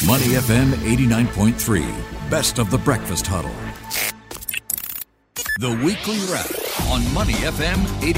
Money FM 89.3, best of the breakfast huddle. The weekly wrap on Money FM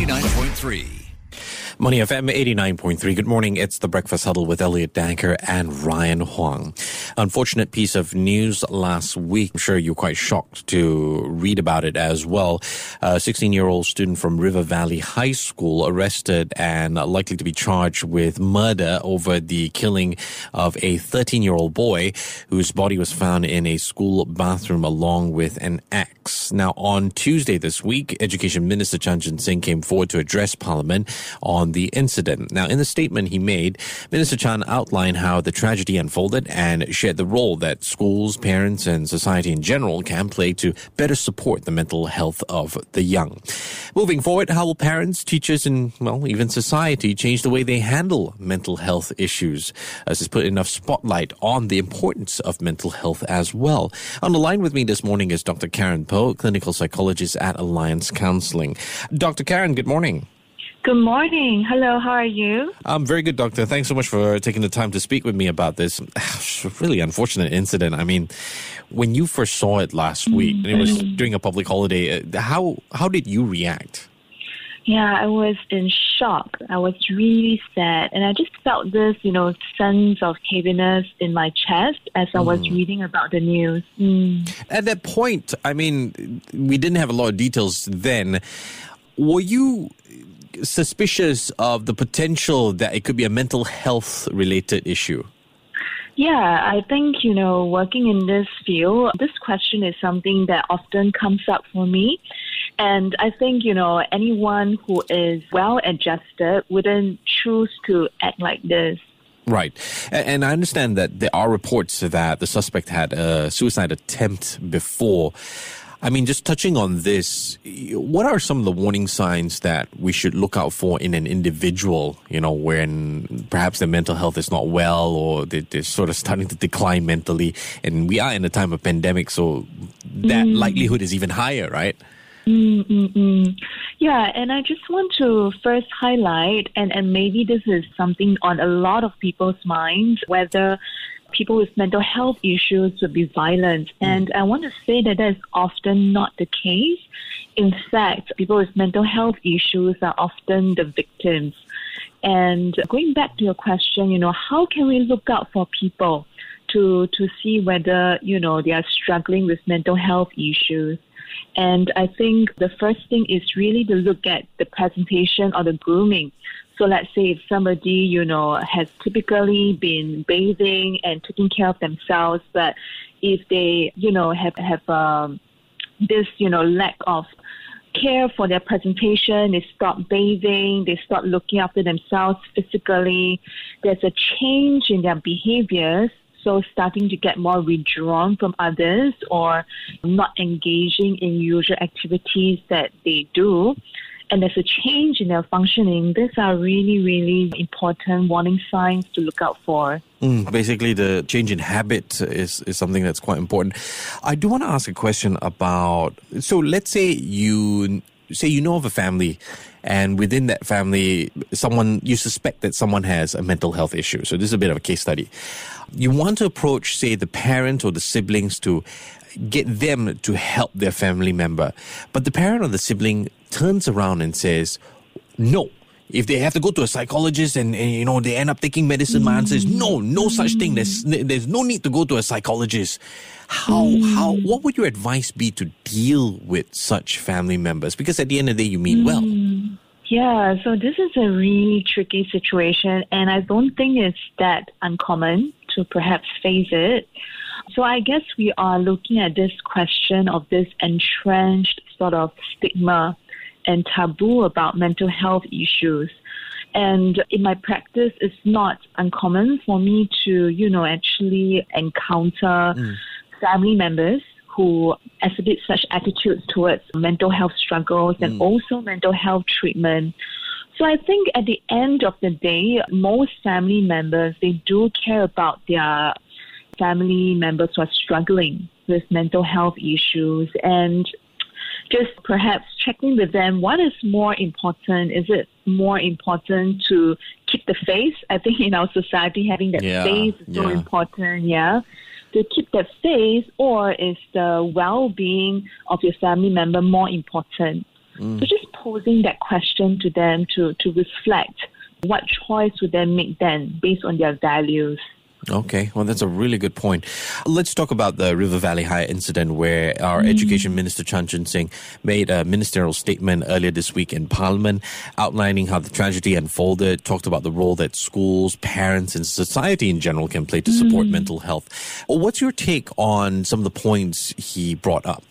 89.3. Money FM 89.3. Good morning. It's the Breakfast Huddle with Elliot Danker and Ryan Huang. Unfortunate piece of news last week. I'm sure you're quite shocked to read about it as well. A 16-year-old student from River Valley High School arrested and likely to be charged with murder over the killing of a 13-year-old boy whose body was found in a school bathroom along with an axe. Now, on Tuesday this week, Education Minister Chan Chun Sing came forward to address Parliament on the incident. Now, in the statement he made, Minister Chan outlined how the tragedy unfolded and shared the role that schools, parents, and society in general can play to better support the mental health of the young. Moving forward, how will parents, teachers, and, even society change the way they handle mental health issues? As it's put enough spotlight on the importance of mental health as well. On the line with me this morning is Dr. Karen Poh, clinical psychologist at Alliance Counselling. Dr. Karen, good morning. Good morning. Hello, how are you? I'm very good, Doctor. Thanks so much for taking the time to speak with me about this. It's a really unfortunate incident. I mean, when you first saw it last week, and it was during a public holiday, how did you react? Yeah, I was in shock. I was really sad. And I just felt this, sense of heaviness in my chest as I was reading about the news. At that point, I mean, we didn't have a lot of details then. Were you suspicious of the potential that it could be a mental health related issue? Yeah, I think, working in this field, this question is something that often comes up for me. And I think, anyone who is well adjusted wouldn't choose to act like this. Right. And I understand that there are reports that the suspect had a suicide attempt before. I mean, just touching on this, what are some of the warning signs that we should look out for in an individual, when perhaps their mental health is not well or they're sort of starting to decline mentally? And we are in a time of pandemic, so that likelihood is even higher, right? Yeah, and I just want to first highlight, and maybe this is something on a lot of people's minds, whether people with mental health issues would be violent. And I want to say that is often not the case. In fact, people with mental health issues are often the victims. And going back to your question, how can we look out for people to see whether, they are struggling with mental health issues? And I think the first thing is really to look at the presentation or the grooming. So let's say if somebody, has typically been bathing and taking care of themselves, but if they, have this, lack of care for their presentation, they stop bathing, they start looking after themselves physically, there's a change in their behaviors. So starting to get more withdrawn from others or not engaging in usual activities that they do. And there's a change in their functioning. These are really, really important warning signs to look out for. Basically, the change in habit is something that's quite important. I do want to ask a question about, so let's say you know of a family, and within that family, you suspect that someone has a mental health issue. So this is a bit of a case study. You want to approach, say, the parent or the siblings to get them to help their family member. But the parent or the sibling turns around and says, no. If they have to go to a psychologist and they end up taking medicine, my answer is no such thing. There's no need to go to a psychologist. What would your advice be to deal with such family members? Because at the end of the day, you mean well. Yeah, so this is a really tricky situation, and I don't think it's that uncommon to perhaps face it. So I guess we are looking at this question of this entrenched sort of stigma and taboo about mental health issues. And in my practice, it's not uncommon for me to, actually encounter family members who exhibit such attitudes towards mental health struggles and also mental health treatment. So I think at the end of the day, most family members, they do care about their family members who are struggling with mental health issues. And just perhaps checking with them what is more important. Is it more important to keep the faith? I think in our society, having that faith is so important, to keep that faith, or is the well-being of your family member more important? So just posing that question to them to reflect what choice would they make then based on their values. Okay, well, that's a really good point. Let's talk about the River Valley High incident where our Education Minister Chan Chun Sing made a ministerial statement earlier this week in Parliament outlining how the tragedy unfolded, talked about the role that schools, parents and society in general can play to support mental health. What's your take on some of the points he brought up?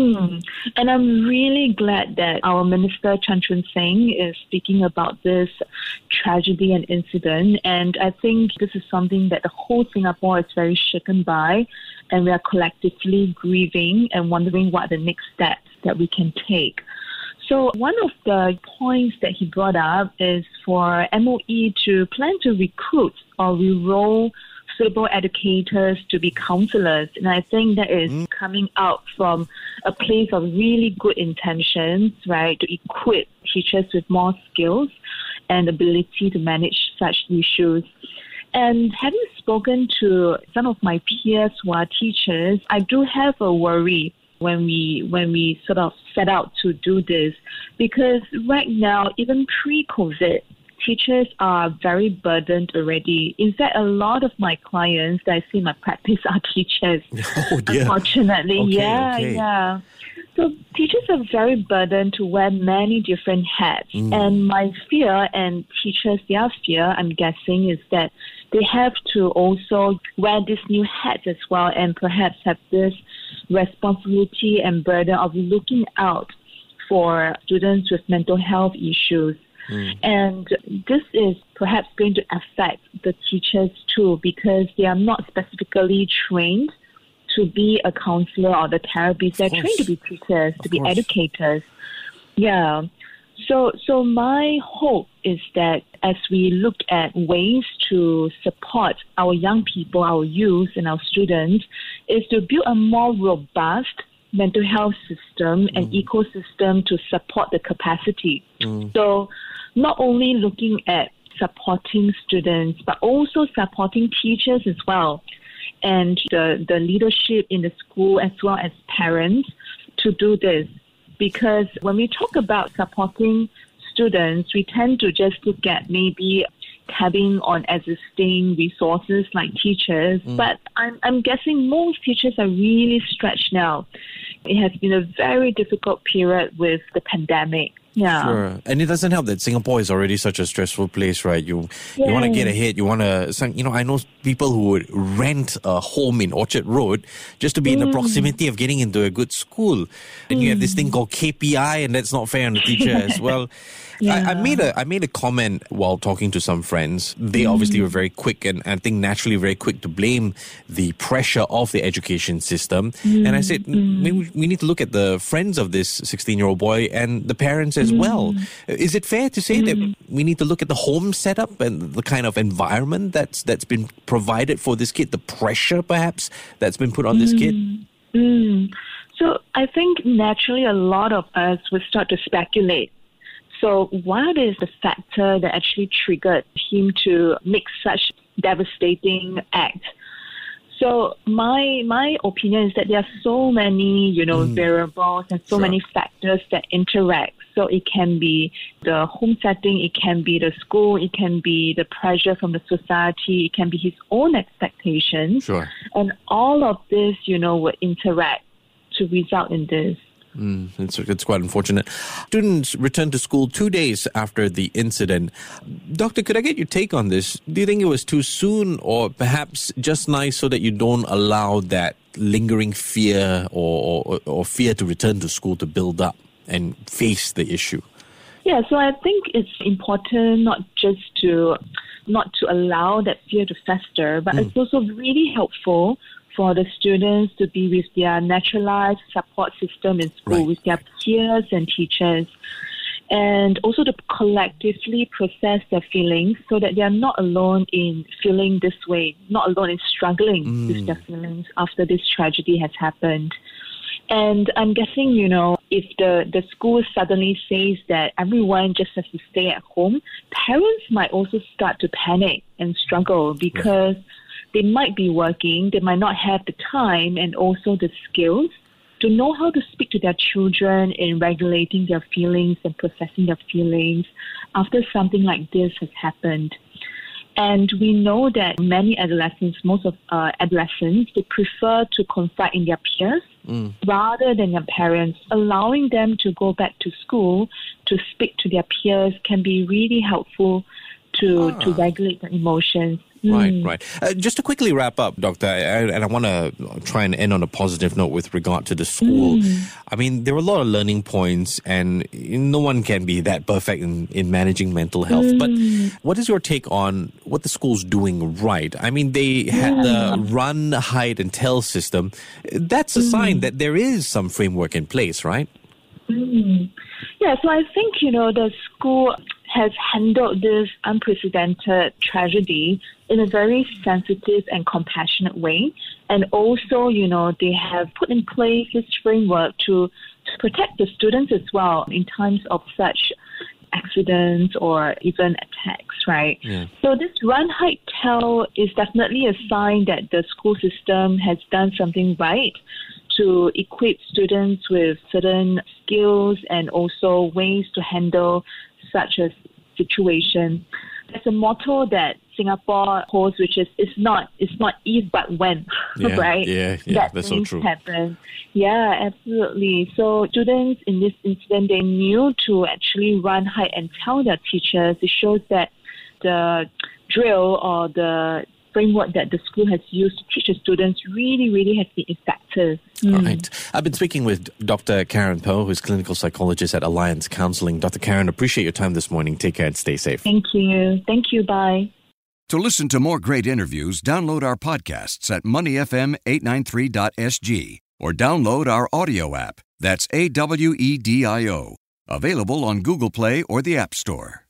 And I'm really glad that our Minister Chan Chun Sing is speaking about this tragedy and incident. And I think this is something that the whole Singapore is very shaken by, and we are collectively grieving and wondering what the next steps that we can take. So one of the points that he brought up is for MOE to plan to recruit or enroll suitable educators to be counselors. And I think that is coming out from a place of really good intentions, right, to equip teachers with more skills and ability to manage such issues. And having spoken to some of my peers who are teachers, I do have a worry when we sort of set out to do this, because right now, even pre-COVID, teachers are very burdened already. In fact, a lot of my clients that I see in my practice are teachers. Oh dear. Unfortunately, Okay. So teachers are very burdened to wear many different hats. And my fear, and teachers, their fear, I'm guessing, is that they have to also wear these new hats as well, and perhaps have this responsibility and burden of looking out for students with mental health issues. And this is perhaps going to affect the teachers too, because they are not specifically trained to be a counselor or the therapist. They're trained to be teachers, to be educators. Yeah. So my hope is that as we look at ways to support our young people, our youth and our students, is to build a more robust mental health system and ecosystem to support the capacity. So not only looking at supporting students, but also supporting teachers as well, and the leadership in the school as well as parents to do this. Because when we talk about supporting students, we tend to just look at maybe tapping on existing resources like teachers, but I'm guessing most teachers are really stretched now. It has been a very difficult period with the pandemic. Yeah. Sure. And it doesn't help that Singapore is already such a stressful place, right? You want to get ahead. You want to, I know people who would rent a home in Orchard Road just to be in the proximity of getting into a good school. And you have this thing called KPI, and that's not fair on the teacher as well. I made a comment while talking to some friends. They obviously were very quick, and I think naturally very quick to blame the pressure of the education system. And I said, maybe we need to look at the friends of this 16-year-old boy and the parents as well. Is it fair to say that we need to look at the home setup and the kind of environment that's been provided for this kid, the pressure perhaps that's been put on this kid? So I think naturally a lot of us would start to speculate. So what is the factor that actually triggered him to make such devastating act? So my opinion is that there are so many, variables and so many factors that interact. So it can be the home setting, it can be the school, it can be the pressure from the society, it can be his own expectations. Sure. And all of this, would interact to result in this. It's quite unfortunate. Students returned to school 2 days after the incident. Doctor, could I get your take on this? Do you think it was too soon, or perhaps just nice so that you don't allow that lingering fear or fear to return to school to build up and face the issue? Yeah, so I think it's important not to allow that fear to fester, but it's also really helpful for the students to be with their naturalized support system in school, with their peers and teachers, and also to collectively process their feelings so that they are not alone in feeling this way, not alone in struggling with their feelings after this tragedy has happened. And I'm guessing, if the school suddenly says that everyone just has to stay at home, parents might also start to panic and struggle because they might be working, they might not have the time and also the skills to know how to speak to their children in regulating their feelings and processing their feelings after something like this has happened. And we know that many adolescents, most of adolescents, they prefer to confide in their peers rather than their parents. Allowing them to go back to school to speak to their peers can be really helpful to regulate their emotions. Right. Just to quickly wrap up, Doctor, and I want to try and end on a positive note with regard to the school. I mean, there are a lot of learning points, and no one can be that perfect in managing mental health. But what is your take on what the school's doing right? I mean, they had the run, hide, and tell system. That's a sign that there is some framework in place, right? Yeah, so I think, the school has handled this unprecedented tragedy in a very sensitive and compassionate way. And also, they have put in place this framework to protect the students as well in times of such accidents or even attacks, right? Yeah. So this run, hide, tell is definitely a sign that the school system has done something right to equip students with certain skills and also ways to handle such a situation. There's a motto that Singapore holds, which is it's not if but when, right? Yeah, that's so true. Happen. Yeah, absolutely. So students in this incident, they knew to actually run, hide, and tell their teachers. It shows that the drill or the framework that the school has used to teach the students really has been effective. Right. I've been speaking with Dr. Karen Poh, who's clinical psychologist at Alliance Counseling. Dr. Karen, appreciate your time this morning. Take care and stay safe. Thank you. Bye. To listen to more great interviews, download our podcasts at moneyfm893.sg or download our audio app. That's AWEDIO. Available on Google Play or the App Store.